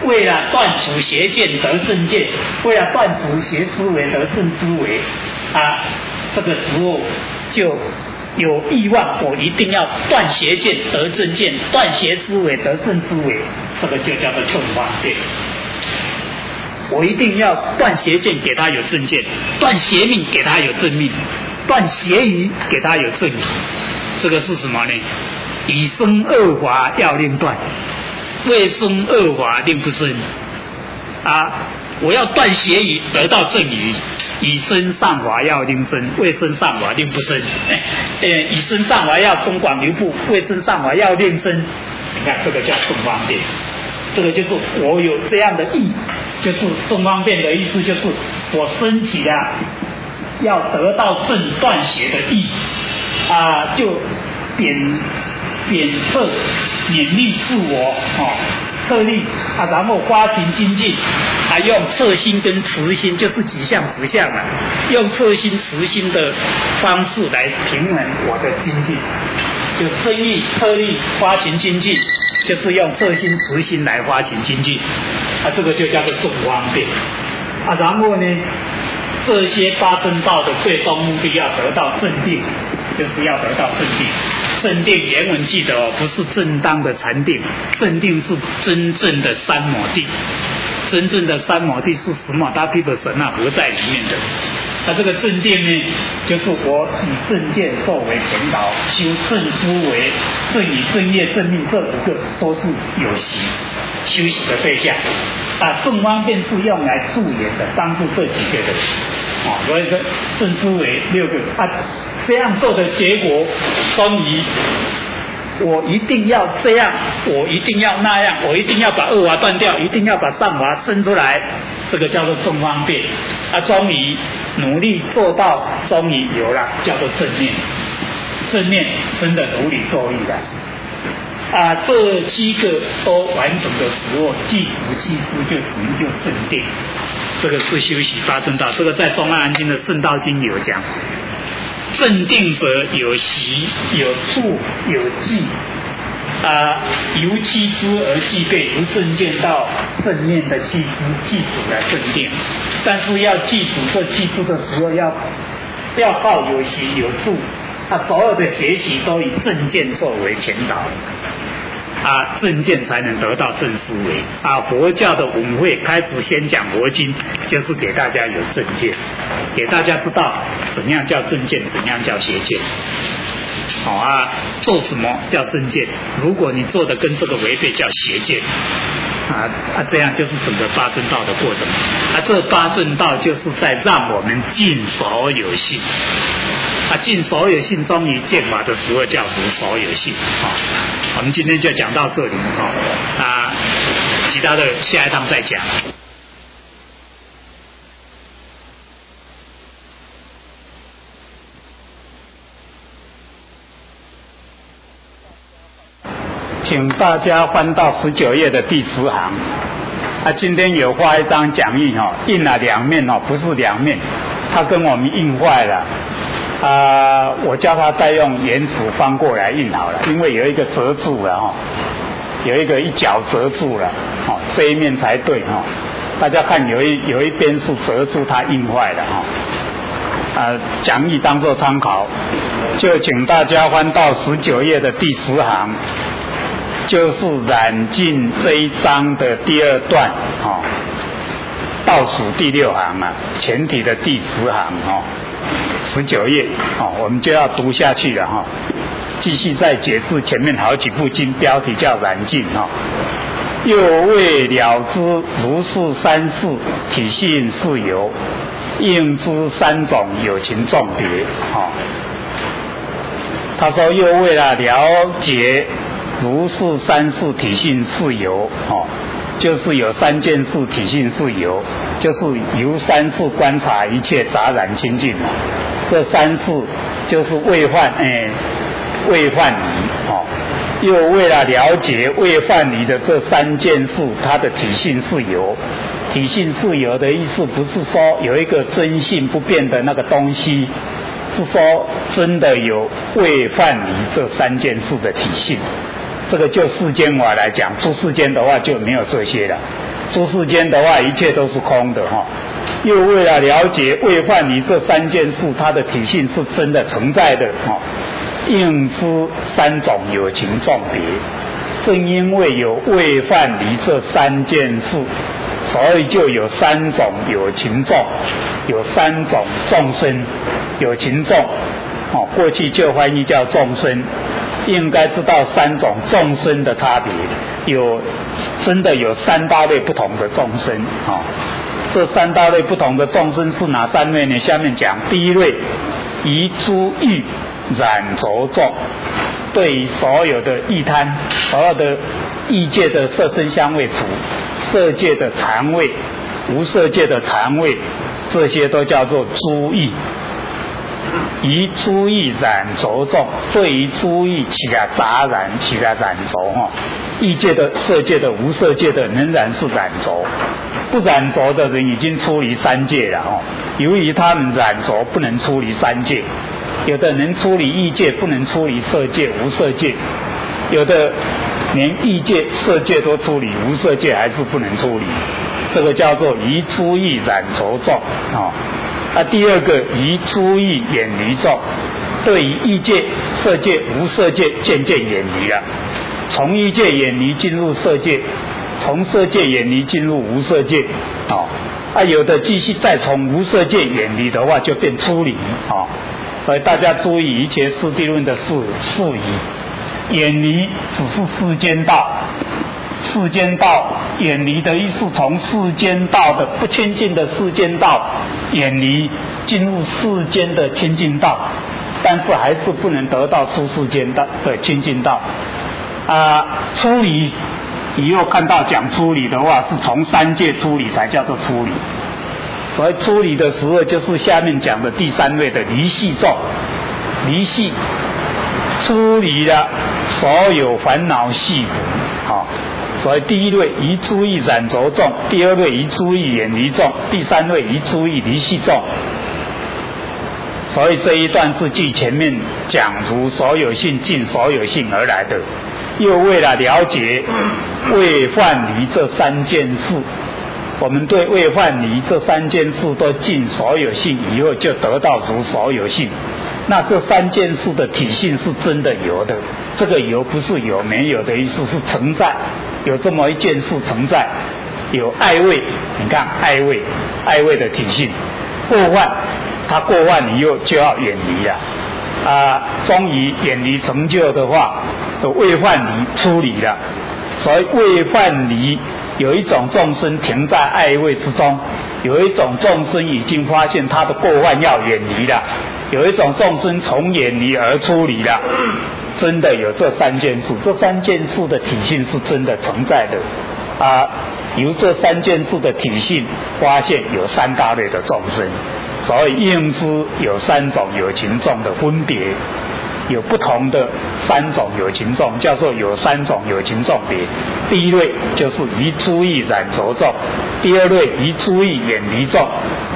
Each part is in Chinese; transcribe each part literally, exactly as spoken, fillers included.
为了断除邪见得正见，为了断除邪思维得正思维啊，这个时候就有欲望，我一定要断邪见得正见，断邪思维得正思维，这个就叫做正方便。我一定要断邪见，给他有正见；断邪命，给他有正命；断邪疑，给他有正疑。这个是什么呢？以生恶法要令断，未生恶法令不生。啊，我要断邪疑，得到正疑。以身上法要令生，未身上法令不生。呃，以身上法要中广流布，未身上法要令生。你看这个叫正方便，这个就是我有这样的意，就是正方便的意思，就是我身体啊要得到正断邪的意啊，就贬贬斥勉励自我哦。特例啊，然后发行精进啊，用测心跟慈心，就是几项十项啊，用测心慈心的方式来平衡我的精进，就生意特例发行精进，就是用测心慈心来发行精进啊，这个就叫做正方便啊。然后呢，这些八正道的最终目的要得到正定，就是要得到正定。正定原文记得哦，不是正当的禅定，正定是真正的三摩地，真正的三摩地是什么？大地的神啊合在里面的。那这个正定呢，就是我以正见作为前导，修正思维、正语、正业、正命这五个都是有习修习的对象。啊，正方便是用来助言的，帮助这几个人。啊，所以说正思维六个啊。这样做的结果，终于我一定要这样，我一定要那样，我一定要把恶法断掉，一定要把善法生出来，这个叫做正方便啊。终于努力做到，终于有了，叫做正念。正念真的如理作意了啊！这七个都完成的时候，即止即知就成就正定。这个是修习八正道，这个在中阿含经的圣道经有讲。正定者有习有处有记啊，由七支而记备，由正见到正念的七支记住来正定。但是要记住这七支的时候，要要靠有习有处，啊，所有的学习都以正见作为前导。啊，正见才能得到正思维啊！佛教的文会开始先讲佛经，就是给大家有正见，给大家知道怎样叫正见，怎样叫邪见。好啊，做什么叫正见？如果你做的跟这个违背，叫邪见。啊啊，这样就是整个八正道的过程。啊，这八正道就是在让我们尽所有性。啊，尽所有性，终于见法的时候叫无所有性。啊，我们今天就讲到这里。啊，啊，其他的下一堂再讲。请大家翻到十九页的第十行。啊，今天有画一张讲义哦，印了两面哦，不是两面，他跟我们印坏了。啊，我叫他再用原纸翻过来印好了，因为有一个折住了哈，有一个一角折住了，哦，这一面才对哈。大家看有一有一边是折住，它印坏了哈。啊，讲义当作参考，就请大家翻到十九页的第十行，就是染净这一章的第二段哈，倒数第六行啊，前体的第十行哈。十九页哦，我们就要读下去了哈。继续再解释前面好几部经，标题叫染净哈。又未了知如是三世体性事由，应知三种有情众别哈。他说又为了了解如是三世体性事由哈，就是有三件事体性事由，就是由三世观察一切杂染清净。这三世就是未犯哎未犯离哦，又为了了解未犯离的这三件事，它的体性事由。体性事由的意思不是说有一个真性不变的那个东西，是说真的有未犯离这三件事的体性。这个就世间法来讲，出世间的话就没有这些了。 诸世间的话，一切都是空的哈。又为了了解未幻离这三件事，它的体性是真的存在的哈，应知三种有情众别。正因为有未幻离这三件事，所以就有三种有情众，有三种众生，有情众。哦，过去就翻译叫众生，应该知道三种众生的差别，有真的有三大类不同的众生啊。这三大类不同的众生是哪三类呢？下面讲，第一类以诸欲染着众，对于所有的欲贪，所有的欲界的色声香味触，色界的禅味，无色界的禅味，这些都叫做诸欲。以诸欲染着众，对于诸欲起来杂染，起来染着哈。欲界的、色界的、无色界的，仍然是染着。不染着的人已经出离三界了哈。由于他们染着，不能出离三界。有的能出离欲界，不能出离色界、无色界；有的连欲界、色界都出离，无色界还是不能出离。这个叫做以诸欲染着众啊。啊，第二个以诸欲远离众，对于欲界、色界、无色界渐渐远离了，从欲界远离进入色界，从色界远离进入无色界，哦，啊，有的继续再从无色界远离的话，就变出离，哦，所以大家注意一切四谛论的事事宜，远离只是世间道。世间道远离的意思，从世间道的不亲近的世间道远离，进入世间的亲近道，但是还是不能得到出世间的的亲近道。啊，出离以后看到讲出离的话，是从三界出离才叫做出离。所以出离的时候，就是下面讲的第三位的离系众，离系出离了所有烦恼系苦，好。所以第一类以诸欲染着众，第二类以诸欲远离众，第三类以诸欲离系众。所以这一段是据前面讲除所有性尽所有性而来的，又为了了解未幻离这三件事，我们对未幻离这三件事都尽所有性以后，就得到除所有性。那这三件事的体性是真的有的，这个有不是有没有的意思，是存在，有这么一件事存在，有爱味，你看爱味，爱味的体性，过患，它过患以后就要远离了，啊，终于远离成就的话，未幻离出离了，所以未幻离有一种众生停在爱味之中，有一种众生已经发现他的过患要远离了。有一种众生从远离而出离了，真的有这三件事，这三件事的体性是真的存在的啊。由这三件事的体性发现有三大类的众生，所以应知有三种有情众的分别，有不同的三种有情众，叫做有三种有情众别。第一类就是以诸欲染着众，第二类以诸欲远离众。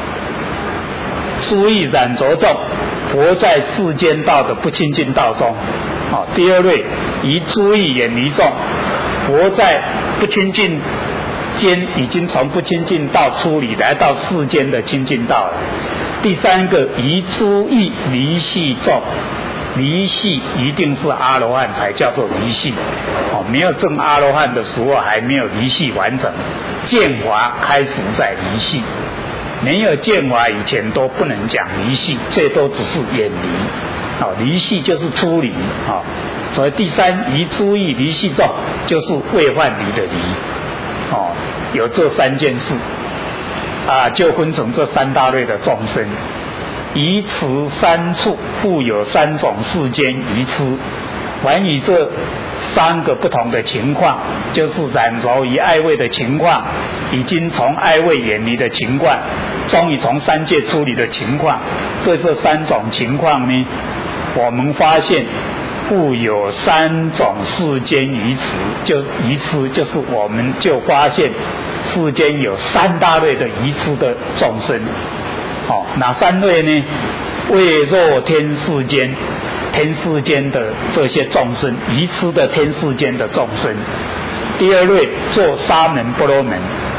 诸欲染着众，活在世间道的不亲近道中。哦，第二类以诸欲远离众，活在不亲近间，已经从不亲近道出离，来到世间的亲近道了。第三个以诸欲离系众，离系一定是阿罗汉才叫做离系。哦，没有证阿罗汉的时候还没有离系完成，见法开始在离系。没有见法以前都不能讲离系，这都只是远离。哦，离系就是出离。哦，所以第三以诸欲离系众就是未幻离的离。哦，有这三件事啊，就分成这三大类的众生。以此三处复有三种世间愚痴，凡以这三个不同的情况，就是染着于爱味的情况，已经从爱味远离的情况，终于从三界出离的情况，对这三种情况呢，我们发现复有三种世间愚痴，就愚痴就是我们就发现世间有三大类的愚痴的众生。哦，哪三类呢？未若天世间，天世间的这些众生，愚痴的天世间的众生。第二类做沙门波罗门，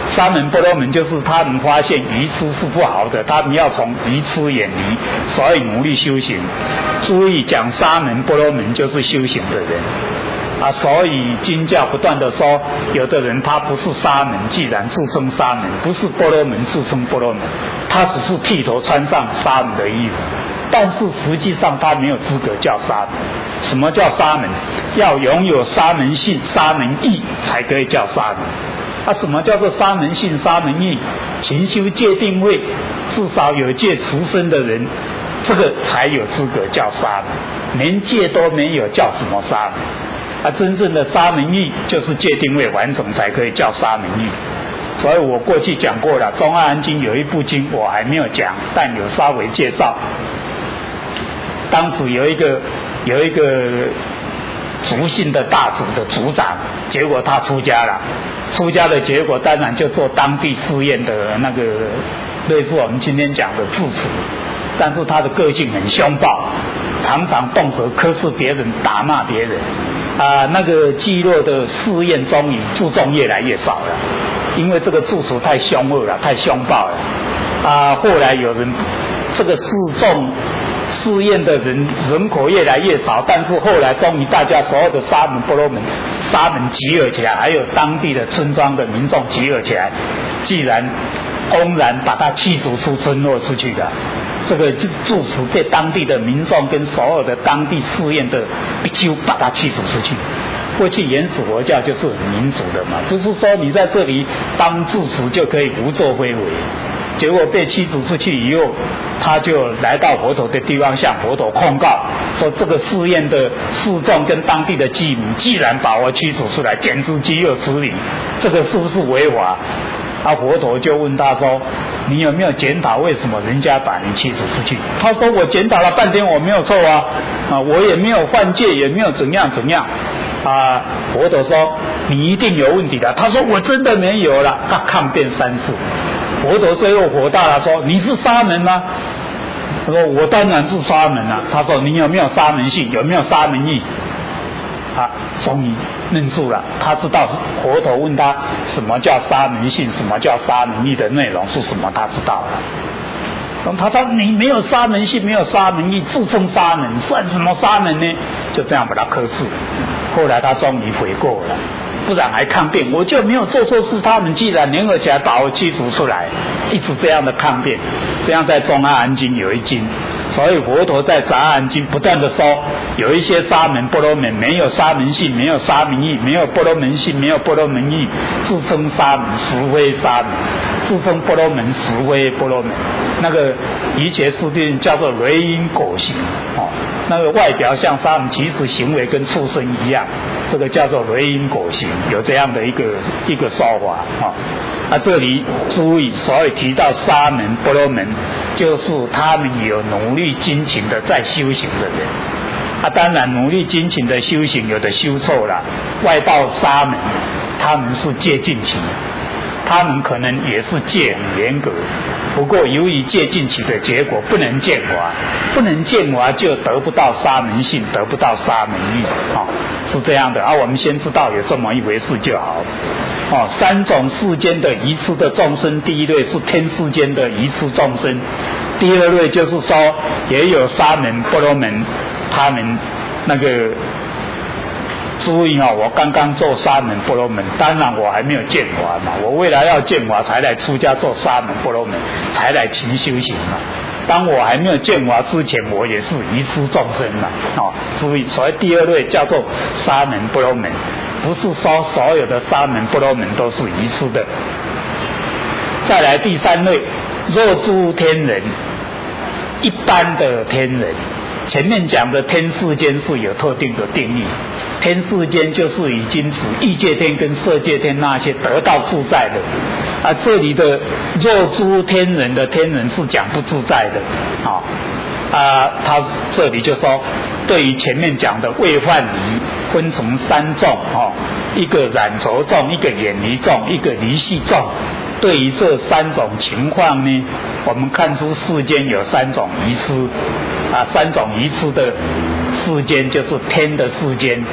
沙门波罗门就是他们发现愚痴是不好的，他们要从愚痴远离，所以努力修行。注意讲沙门波罗门就是修行的人啊，所以经教不断的说，有的人他不是沙门，既然自称沙门，不是波罗门自称波罗门，他只是剃头穿上沙门的衣服，但是实际上他没有资格叫沙门。什么叫沙门？要拥有沙门性、沙门义才可以叫沙门。啊，什么叫做沙门性、沙门义？勤修戒定慧，至少有戒持身的人，这个才有资格叫沙门。连戒都没有，叫什么沙门？啊，真正的沙门义就是戒定慧完成才可以叫沙门义。所以我过去讲过了，《中阿含经》有一部经我还没有讲，但有稍微介绍。当时有一个有一个族姓的大族的族长，结果他出家了，出家的结果当然就做当地寺院的那个类似我们今天讲的住持，但是他的个性很凶暴，常常动辄呵斥别人，打骂别人啊。那个聚落的寺院中以注重越来越少了，因为这个住持太凶恶了，太凶暴了啊。后来有人这个寺众寺院的人人口越来越少，但是后来终于大家所有的沙门波罗门沙门集合起来，还有当地的村庄的民众集合起来，既然公然把他驱逐出村落出去的，这个住持被当地的民众跟所有的当地寺院的比丘把他驱逐出去。过去原始佛教就是民主的嘛，不是说你在这里当住持就可以胡作非为。结果被驱逐出去以后，他就来到佛陀的地方，向佛陀控告说，这个寺院的寺众跟当地的居民既然把我驱逐出来，简直岂有此理，这个是不是违法？啊，佛陀就问他说，你有没有检讨为什么人家把你驱逐出去？他说，我检讨了半天，我没有错啊，啊，我也没有犯戒，也没有怎样怎样。啊，佛陀说，你一定有问题的。他说，我真的没有了。他抗辩三次，佛陀最后火大了，说，你是沙门吗？他说，我当然是沙门啊。他说，你有没有沙门性？有没有沙门义？啊，终于愣住了。他知道佛陀问他什么叫沙门性，什么叫沙门义的内容是什么，他知道了。他说，你没有沙门性，没有沙门义，自称沙门，算什么沙门呢？就这样把他呵斥。后来他终于悔过了，不然还抗辩，我就没有做错事，他们既然联合起来把我驱逐出来，一直这样的抗辩。这样在中阿含经有一经，所以佛陀在杂阿含经不断的说，有一些沙门波罗门没有沙门性，没有沙门义，没有波罗门性，没有波罗门义，自称沙门实非沙门，自称波罗门实非波罗门。那个瑜伽师定叫做雷音果行哦，那个外表像沙门，其实行为跟畜生一样，这个叫做雷音果行，有这样的一个一个说法啊。啊，这里注意，所以提到沙门波罗门，就是他们有努力精勤的在修行的人。啊，当然努力精勤的修行，有的修错了，外道沙门，他们是戒禁期，他们可能也是戒很严格，不过由于戒禁期的结果不能见华，不能见华就得不到沙门性，得不到沙门义啊，是这样的啊。我们先知道有这么一回事就好。哦，三种世间的愚痴的众生，第一类是天世间的愚痴众生，第二类就是说也有沙门波罗门，他们那个注意啊，我刚刚做沙门波罗门，当然我还没有见华嘛，我未来要见华才来出家做沙门波罗门，才来勤修行嘛。当我还没有见华之前，我也是愚痴众生嘛。哦，注意，所以第二类叫做沙门波罗门，不是说所有的沙门波罗门都是愚痴的。再来第三类，若诸天人，一般的天人。前面讲的天世间是有特定的定义，天世间就是已经指欲界天跟色界天那些得到自在的啊，这里的若诸天人的天人是讲不自在的啊啊，他这里就说，对于前面讲的未犯离分成三众哦，一个染着众，一个远离众，一个离系众。对于这三种情况呢，我们看出世间有三种愚痴啊，三种愚痴的世间就是天的世间、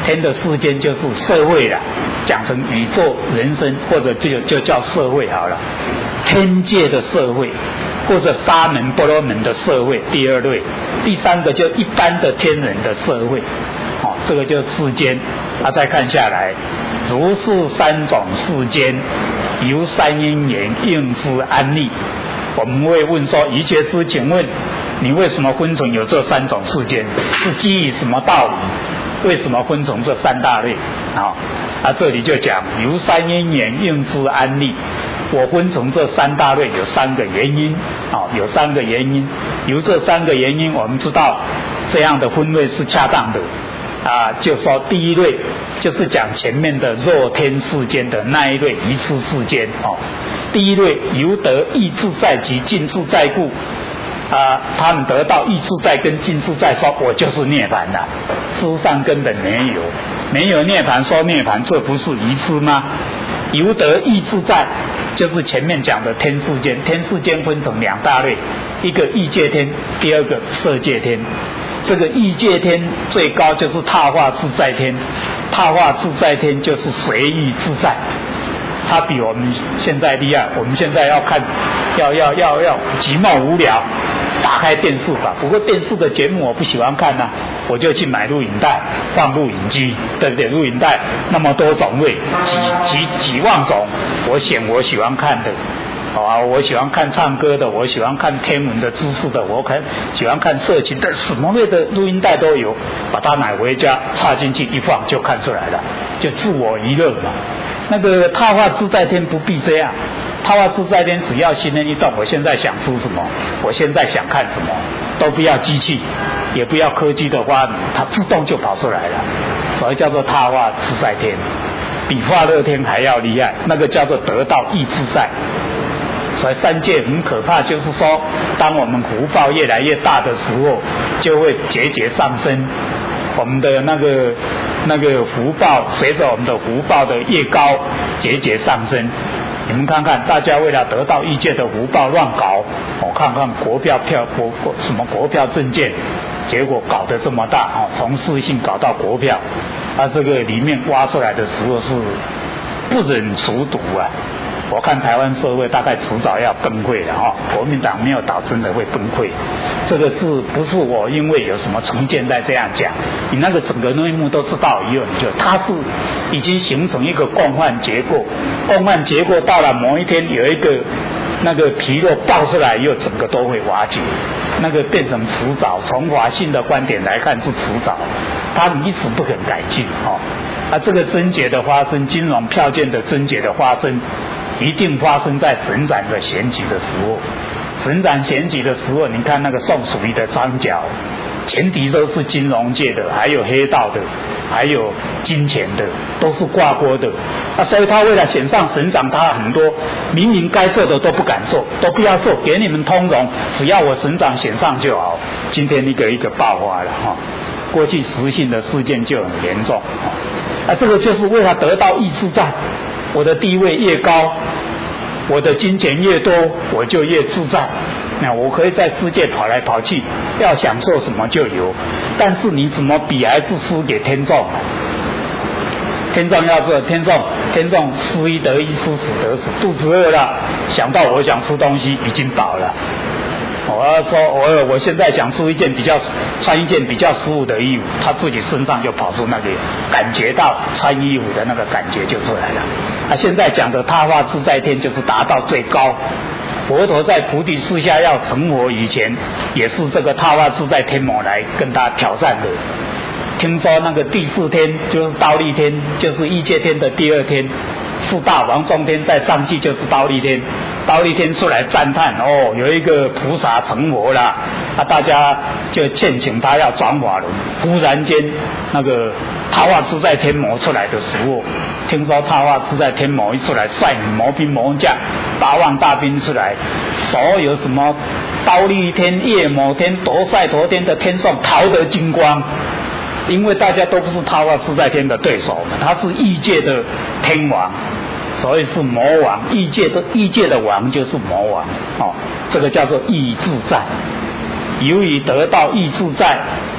天的世间就是社会啦，讲成宇宙人生或者就就叫社会好了，天界的社会或者沙门波罗门的社会，第二类，第三个就一般的天人的社会，哦，这个就世间。啊，再看下来，如是三种世间，由三因缘应之安立。我们会问说，瑜伽师，请问你为什么分成有这三种世间？是基于什么道理？为什么分成这三大类？啊，啊，这里就讲由三因缘应之安立。我分成这三大类有三个原因，啊，有三个原因。由这三个原因，我们知道这样的分类是恰当的。啊，就说第一类就是讲前面的若天世间的那一类一次世间哦。第一类由得意自在及尽自在故，啊，他们得到意自在跟尽自在，说我就是涅槃了。事实上根本没有，没有涅槃说涅槃，这不是愚痴吗？由得意自在就是前面讲的天世间，天世间分成两大类，一个欲界天，第二个色界天。这个欲界天最高就是他化自在天，他化自在天就是随意自在，它比我们现在厉害。我们现在要看，要要要要寂寞无聊，打开电视吧。不过电视的节目我不喜欢看啊，我就去买录影带，放录影机，对不对？录影带那么多种类，几几几万种，我选我喜欢看的。啊，我喜欢看唱歌的，我喜欢看天文的知识的，我看喜欢看色情的，什么类的录音带都有，把它买回家插进去一放就看出来了，就自我娱乐嘛。那个他化自在天不必这样，他化自在天只要心念一动，我现在想出什么，我现在想看什么，都不要机器，也不要科技的话，它自动就跑出来了，所以叫做他化自在天，比化乐天还要厉害，那个叫做得到意自在。所以三界很可怕，就是说当我们福报越来越大的时候，就会节节上升，我们的那个那个福报随着我们的福报的越高，节节上升。你们看看，大家为了得到欲界的福报乱搞，我看看国票票国什么国票证券，结果搞得这么大哦，从市性搞到国票，啊，这个里面挖出来的时候是不忍除毒啊。我看台湾社会大概迟早要崩溃了哈、哦，国民党没有倒真的会崩溃。这个是不是我因为有什么成见在这样讲？你那个整个内幕都知道以后，你就它是已经形成一个共犯结构，共犯结构到了某一天有一个那个皮肉爆出来以后，整个都会瓦解，那个变成迟早。从法性的观点来看是迟早，它一直不肯改进哦。啊，这个症结的发生，金融票券的症结的发生。一定发生在神展的闲集的时候，神展闲集的时候，你看那个宋楚瑜的张角，前提都是金融界的，还有黑道的，还有金钱的，都是挂钩的。啊，所以他为了选上神长，他很多明明该做的都不敢做，都不要做，给你们通融，只要我神长选上就好。今天一个一个爆发了哈、哦，过去实性的事件就很严重啊，这个就是为了得到意自在。我的地位越高，我的金钱越多，我就越自在。那我可以在世界跑来跑去，要享受什么就有。但是你怎么比还是输给天众？天众要做天众，天众失一得一，失死得死，肚子饿了，想到我想吃东西，已经饱了。我要说，我我现在想出一件比较穿一件比较舒服的衣服，他自己身上就跑出那个感觉到穿衣服的那个感觉就出来了。啊，现在讲的他化自在天就是达到最高。佛陀在菩提树下要成佛以前，也是这个他化自在天魔来跟他挑战的。听说那个第四天就是忉利天，就是欲界天的第二天，四大王众天再上去就是忉利天。忉利天出来赞叹哦，有一个菩萨成佛了啊！大家就劝请他要转法轮。忽然间，那个他化自在天魔出来的时候，听说他化自在天魔一出来，率领魔兵魔将八万大兵出来，所有什么忉利天、夜摩天、夺赛陀天的天众逃得精光，因为大家都不是他化自在天的对手嘛，他是欲界的天王。所以是魔王，欲界的欲界的王就是魔王哦，这个叫做意自在。由于得到意自在，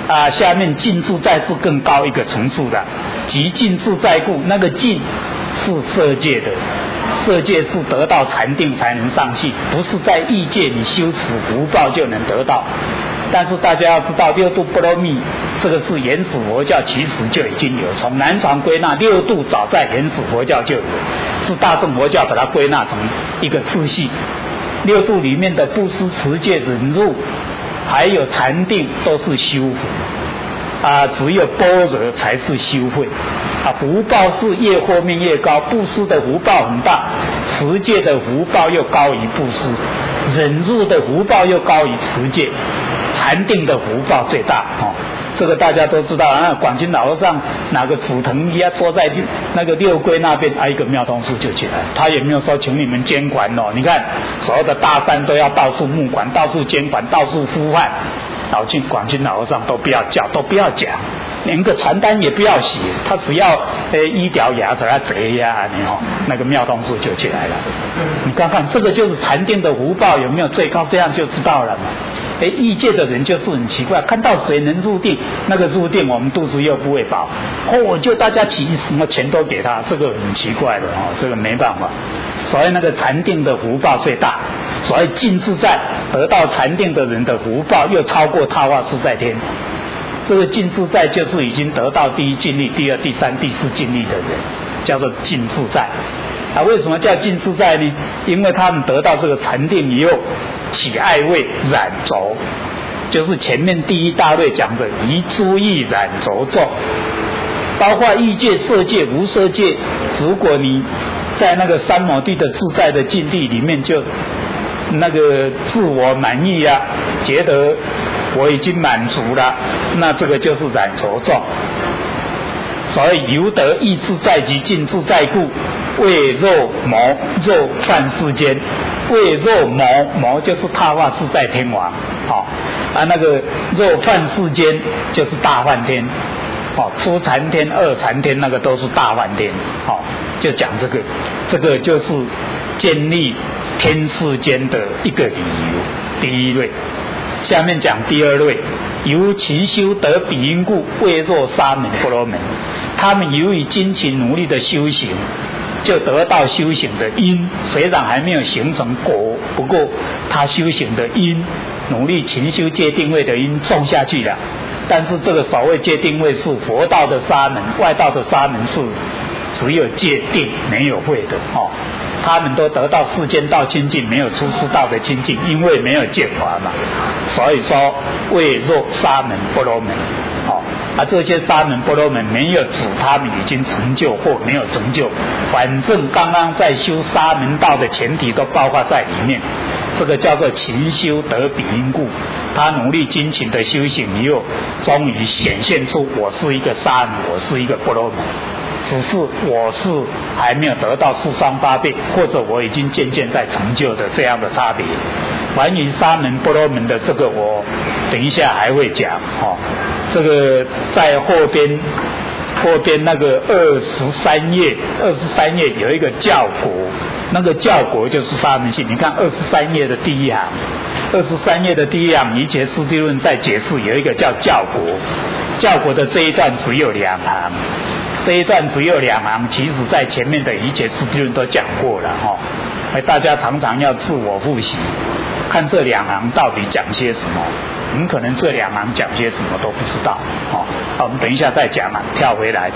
啊，下面尽自在是更高一个层次的，即尽自在故，那个尽是色界的，色界是得到禅定才能上去，不是在欲界你修持福报就能得到。但是大家要知道，六度波罗蜜这个是原始佛教其实就已经有，从南传归纳六度早在原始佛教就有，是大乘佛教把它归纳成一个次系。六度里面的布施、持戒、忍辱，还有禅定都是修福啊，只有般若才是修慧啊。福报是越后面越高，布施的福报很大，持戒的福报又高于布施，忍辱的福报又高于持戒，禅定的福报最大哦。这个大家都知道啊，广钦老和尚哪个紫藤一坐在那个六龟那边，啊一个妙通寺就起来，他也没有说请你们监管哦。你看所有的大山都要到处募管，到处监管，到处呼唤，老进广钦老和尚都不要叫，都不要讲，连个传单也不要写，他只要呃一条牙给他折呀，你哦，那个妙通寺就起来了。你看看这个就是禅定的福报有没有最高，这样就知道了嘛。哎，欲界的人就是很奇怪，看到谁能入定，那个入定我们肚子又不会饱，哦，就大家起什么钱都给他，这个很奇怪的哦，这个没办法。所以那个禅定的福报最大，所以尽自在得到禅定的人的福报又超过他化自在天。这个尽自在就是已经得到第一尽力、第二、第三、第四尽力的人，叫做尽自在。啊，为什么叫尽自在呢？因为他们得到这个禅定以后，起爱味染浊，就是前面第一大类讲的以诸意染浊众，包括欲界、色界、无色界。如果你在那个三摩地的自在的境地里面，就那个自我满意啊，觉得我已经满足了，那这个就是染浊众。所以由得意自在及尽自在故，为肉魔肉犯世间。为肉魔魔就是他化自在天王，哦啊那个肉犯世间就是大梵天，哦初禅天、二禅天那个都是大梵天，哦就讲这个，这个就是建立天世间的一个理由。第一类，下面讲第二类，由勤修得彼因故，为若沙门婆罗门。他们由于精勤努力的修行，就得到修行的因，虽然还没有形成果，不过他修行的因，努力勤修戒定慧的因种下去了。但是这个所谓戒定慧是佛道的沙门，外道的沙门是只有戒定没有慧的哦。他们都得到世间道清净，没有出世道的清净，因为没有戒法嘛。所以说为若沙门婆罗门，哦啊，这些沙门婆罗门没有指他们已经成就或没有成就，反正刚刚在修沙门道的前提都包括在里面。这个叫做勤修得彼因故，他努力精勤的修行以后，终于显现出我是一个沙门，我是一个婆罗门。只是我是还没有得到四双八倍，或者我已经渐渐在成就的这样的差别。关于沙门婆罗门的这个，我等一下还会讲哦。这个在后边后边那个二十三页，二十三页有一个教果，那个教果就是沙门性。你看二十三页的第一行，二十三页的第一行，尼结师地论在解释有一个叫教果，教果的这一段只有两行。这一段只有两行，其实在前面的一切师地论都讲过了哈、哦，大家常常要自我复习，看这两行到底讲些什么。我们可能这两行讲些什么都不知道，哦，好，我们等一下再讲啊，跳回来。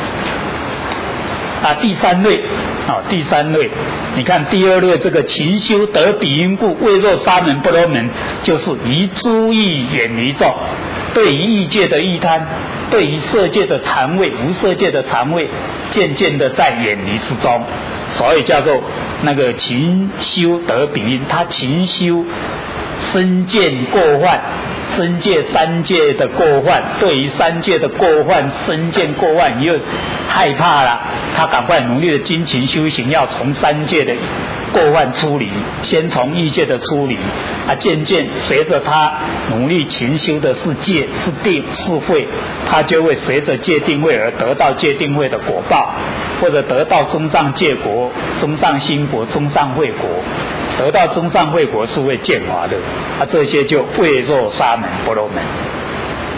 啊，第三类，哦，第三类，你看第二类这个勤修得彼因故，为若沙门婆罗门，就是以诸意远离众。对于欲界的欲贪，对于色界的禅味、无色界的禅味，渐渐的在远离之中，所以叫做那个勤修得彼因。他勤修身见过患，身界三界的过患，对于三界的过患、身见过患又害怕了，他赶快努力的精勤修行，要从三界的过患出离，先从欲界的出离啊，渐渐随着他努力勤修的是戒、是定、是慧，他就会随着戒定慧而得到戒定慧的果报，或者得到中上戒果、中上心果、中上慧果。得到中上慧果是会见华的啊，这些就为若沙门婆罗门。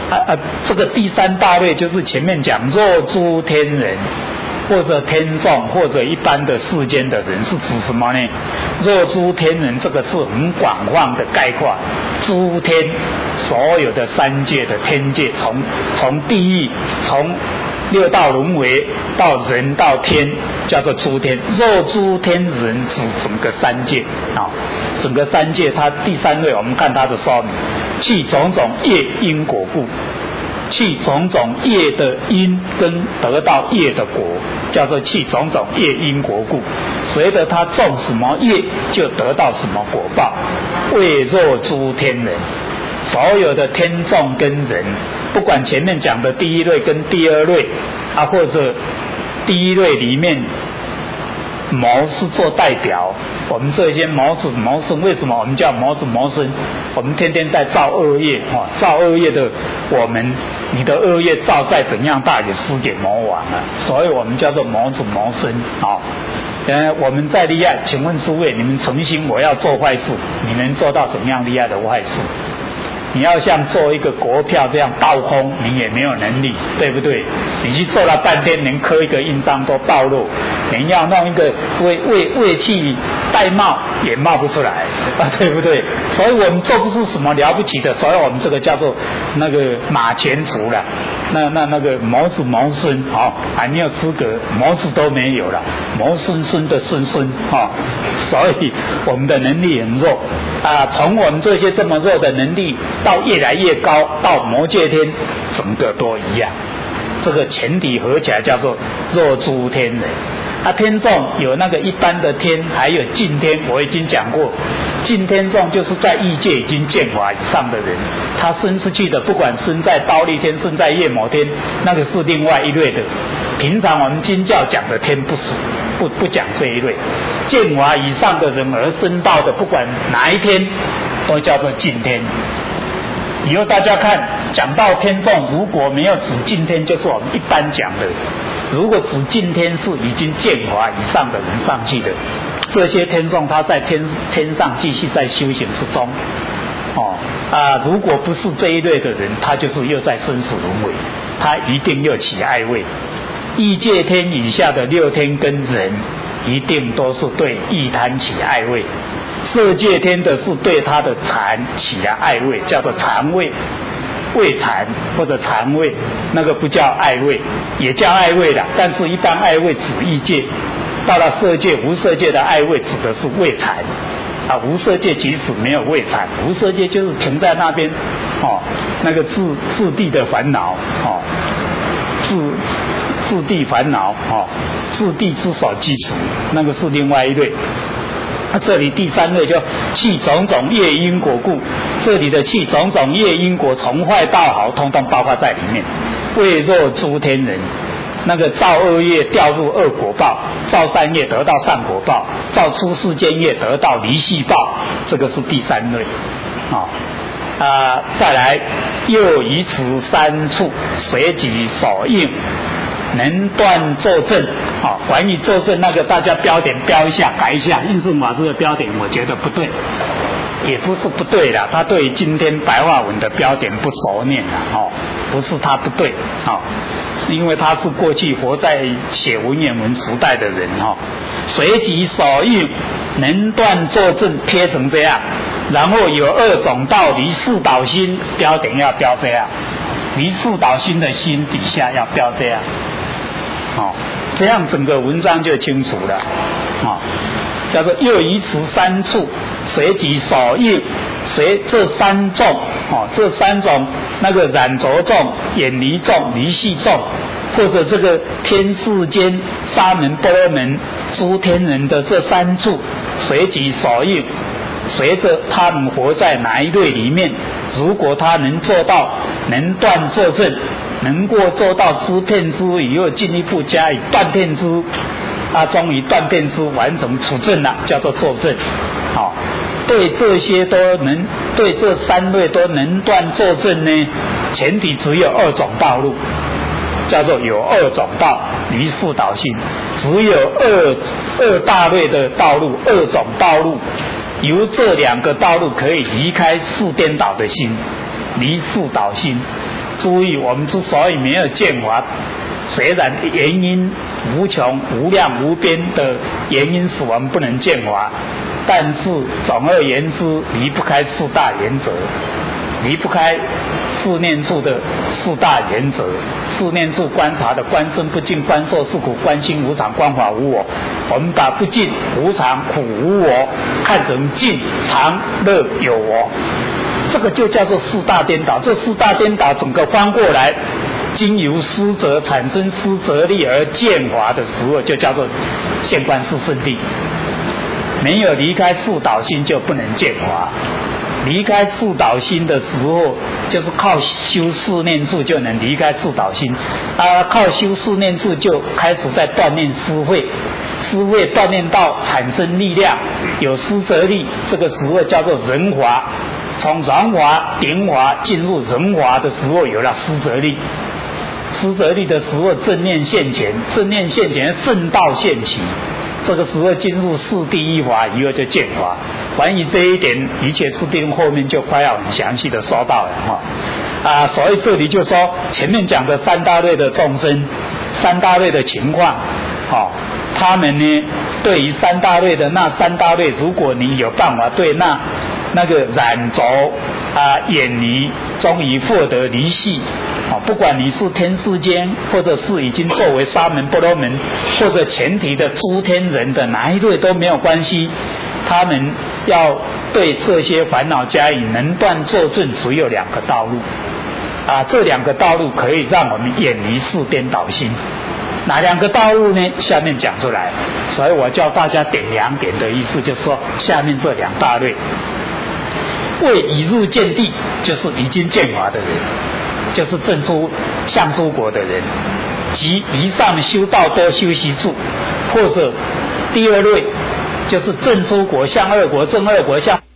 啊啊，这个第三大类就是前面讲若诸天人，或者天众，或者一般的世间的人，是指什么呢？若诸天人这个是很广泛的概括，诸天所有的三界的天界，从从地狱，从六道轮回到人到天，叫做诸天。若诸天人指整个三界啊，整个三界它第三类，我们看它的说明，去种种业因果故，去种种业的因跟得到业的果，叫做去种种业因果故。随着他种什么业，就得到什么果报。谓若诸天人，所有的天众跟人，不管前面讲的第一类跟第二类啊，或者第一类里面魔是做代表，我们这些魔子魔孙，为什么我们叫魔子魔孙？我们天天在造恶业，哦，造恶业的我们，你的恶业造再怎样大，也输给魔王了，所以我们叫做魔子魔孙。好，呃，我们再厉害，请问诸位，你们诚心我要做坏事，你能做到怎样厉害的坏事？你要像做一个国票这样倒空，你也没有能力，对不对？你去做了半天，连刻一个印章都暴露，你要弄一个为为为气戴帽也冒不出来啊，对不对？所以我们做不出什么了不起的，所以我们这个叫做那个马前卒了，那那那个魔子魔孙哦，还没有资格，魔子都没有了，魔孙孙的孙孙哦，所以我们的能力很弱啊，从我们这些这么弱的能力到越来越高，到魔界天，整个都一样。这个前提合起来叫做若诸天人。啊，天众有那个一般的天，还有净天，我已经讲过，净天众就是在异界已经见法以上的人，他生出去的，不管生在忉利天，生在夜摩天，那个是另外一类的。平常我们经教讲的天不是不不讲这一类，见法以上的人而生到的，不管哪一天，都叫做净天。以后大家看，讲到天众，如果没有指净天，就是我们一般讲的。如果指净天是已经见法以上的人上去的，这些天众他在天天上继续在修行之中，哦啊，如果不是这一类的人，他就是又在生死轮回，他一定又起爱畏。异界天以下的六天跟人，一定都是对异贪起爱畏。色界天的是对他的禅起了爱畏，叫做禅畏。畏禅或者禅畏，那个不叫爱畏，也叫爱畏的，但是一般爱畏指异界，到了色界无色界的爱畏指的是畏禅啊，无色界即使没有畏禅，无色界就是停在那边哦，那个自自地的烦恼哦，自自地烦恼哦，自地之所积持，那个是另外一类。啊、这里第三类叫去种种业因果故，这里的去种种业因果从坏到好，通通包括在里面。谓若诸天人，那个造恶业掉入恶果报，造善业得到善果报，造出世间业得到离系报，这个是第三类啊。啊，再来又以此三处随己所应，能断作证啊，关于作证那个大家标点标一下改一下，印顺法师的标点我觉得不对，也不是不对啦，他对今天白话文的标点不熟念啦，哦，不是他不对，哦，因为他是过去活在写文言文时代的人，哦，随己所应，能断作证贴成这样，然后有二种道离四倒心，标点要标这样，离四倒心的心底下要标这样。哦，这样整个文章就清楚了。哦，叫做又以此三处随己所应，随这三众，哦，这三种那个染着众、远离众、离系众，或者这个天世间沙门、波罗门、诸天人的这三处随己所应，随着他们活在哪一类里面，如果他能做到能断作证，能够做到知遍知以后，进一步加以断遍知，啊，终于断遍知完成处证了，叫做作证。好，哦，对这些都能，对这三类都能断作证呢，前提只有二种道路，叫做有二种道离四倒心，只有二二大类的道路，二种道路，由这两个道路可以离开四颠倒的心，离四倒心。 注意，我们之所以没有见法，虽然原因无穷、无量、无边的原因使我们不能见法，但是总而言之，离不开四大原则，离不开四念处的四大原则。四念处观察的观身不净、观受是苦、观心无常、观法无我。我们把不净、无常、苦、无我看成净、常、乐、有我，这个就叫做四大颠倒。这四大颠倒整个翻过来，经由思则产生思则力而见法的时候，就叫做现观四圣谛。没有离开速导心就不能见法。离开速导心的时候，就是靠修四念处就能离开速导心啊，靠修四念处就开始在锻炼思慧，思慧锻炼到产生力量，有思则力，这个时候叫做人华。从人华、顶华进入人华的时候，有了思则力。思则力的时候，正念现前，正念现前，圣道现起。这个时候进入四第一法以后就见法。关于这一点，一切次第后面就快要很详细的说到了哈。啊，所以这里就说前面讲的三大类的众生，三大类的情况，哦，他们呢对于三大类的那三大类，如果你有办法对那那个染着啊远离，终于获得离系。不管你是天世间，或者是已经作为沙门波罗门，或者前提的诸天人的哪一类都没有关系，他们要对这些烦恼加以能断作证，只有两个道路啊，这两个道路可以让我们远离四颠倒心。哪两个道路呢？下面讲出来，所以我教大家点两点的意思，就是说下面这两大类，未已入见地，就是已经见法的人，就是证出相诸国的人，即以上修道多修习处，或者第二类就是证诸国、相二国、正二国、相